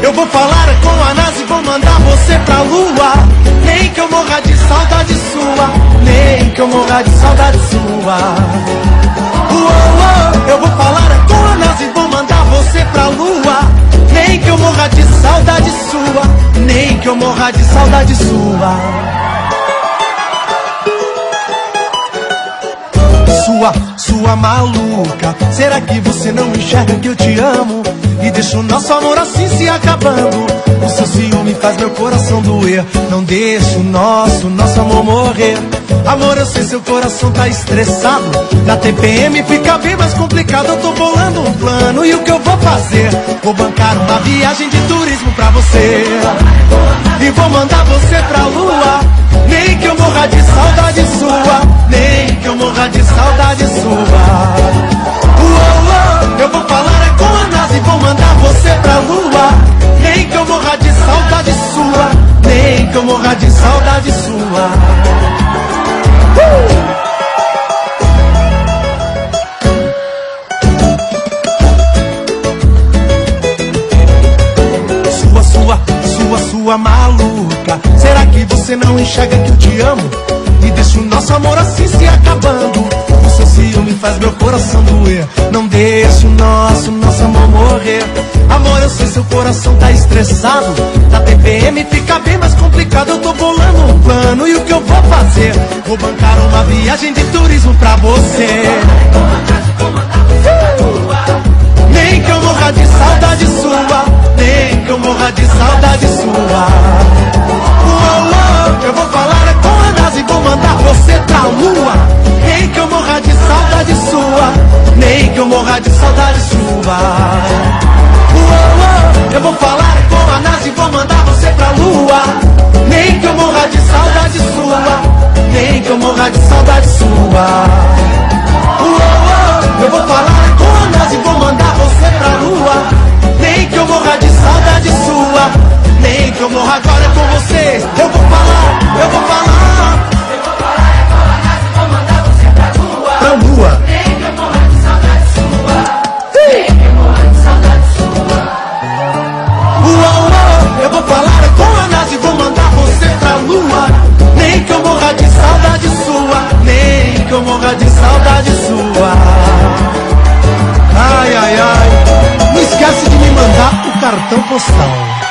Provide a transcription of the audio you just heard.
Eu vou falar com a NASA e vou mandar você pra lua. Nem que eu morra de saudade sua, nem que eu morra de saudade sua. Eu vou falar com a NASA e vou mandar você pra lua. Nem que eu morra de saudade sua, nem que eu morra de saudade sua. Sua maluca, será que você não enxerga que eu te amo? E deixa o nosso amor assim se acabando. O seu ciúme faz meu coração doer. Não deixa o nosso amor morrer. Amor, eu sei seu coração tá estressado. Na TPM fica bem mais complicado. Eu tô bolando um plano e o que eu vou fazer? Vou bancar uma viagem de turismo pra você. E vou mandar você pra lua. Nem que eu morra de saudade sua, nem que eu morra de saudade sua. Eu vou falar com a NASA e vou mandar você pra lua. Nem que eu morra de saudade sua, nem que eu morra de saudade sua. Sua maluca, será que você não enxerga que eu te amo? E deixa o nosso amor assim se acabando. O seu ciúme faz meu coração doer. Não deixa o nosso amor morrer. Amor, eu sei seu coração tá estressado. Na TPM fica bem mais complicado. Eu tô bolando um plano e o que eu vou fazer? Vou bancar uma viagem de turismo pra você. Nem que eu morra de saudade sua, nem que eu morra de saudade sua. Eu vou falar com a NASA e vou mandar você pra lua. Nem que eu morra de saudade sua, nem que eu morra de saudade sua. Eu vou falar com a NASA e vou mandar você pra lua. Nem que eu morra de saudade sua, nem que eu morra de saudade sua. Eu vou falar com a NASA e vou mandar você pra lua. Nem que eu morra de saudade sua, nem que eu morra agora com você. Eu vou falar, eu vou falar. Eu vou falar com a NASA e vou mandar você pra lua. Pra lua. Nem que eu morra de saudade sua, nem que eu morra de saudade sua. Eu vou falar com a NASA e vou mandar você pra lua. Nem que eu morra de saudade sua, nem que eu morra de saudade sua. Ai, ai, ai. Não esquece de me mandar o cartão postal.